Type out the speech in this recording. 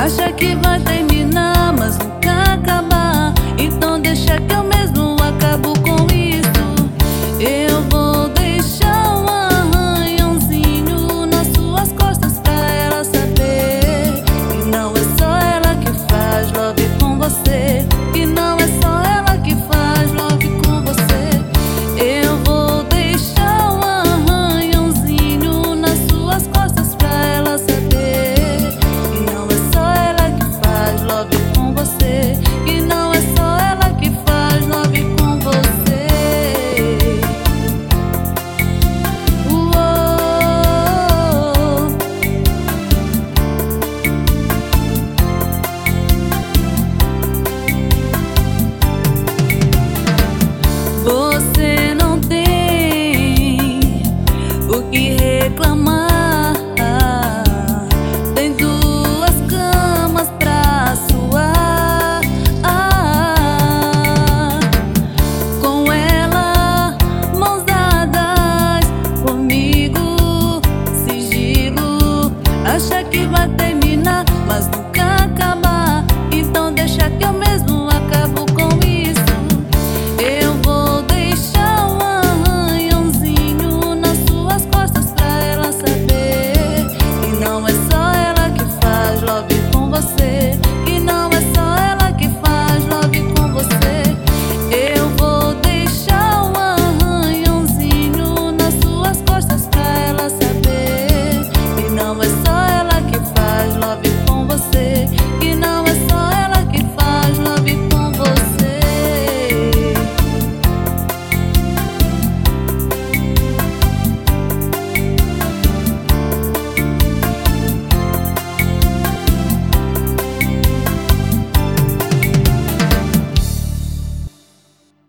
Acha que vai terminar, mas nunca acabar. Então deixa que eu mesmo acabo com isso. Eu vou deixar um arranhãozinho nas suas costas pra ela saber que não é só ela que faz love com você, que não é só ela que faz love com você. Eu vou deixar um arranhãozinho nas suas costas pra ela saber que não é só ela que faz love com você, que não é só ela que faz love com você. Você não tem o que reclamar. Tem duas camas pra suar. Com ela, mãos dadas, comigo, sigilo. Acha que vai terminar, mas nunca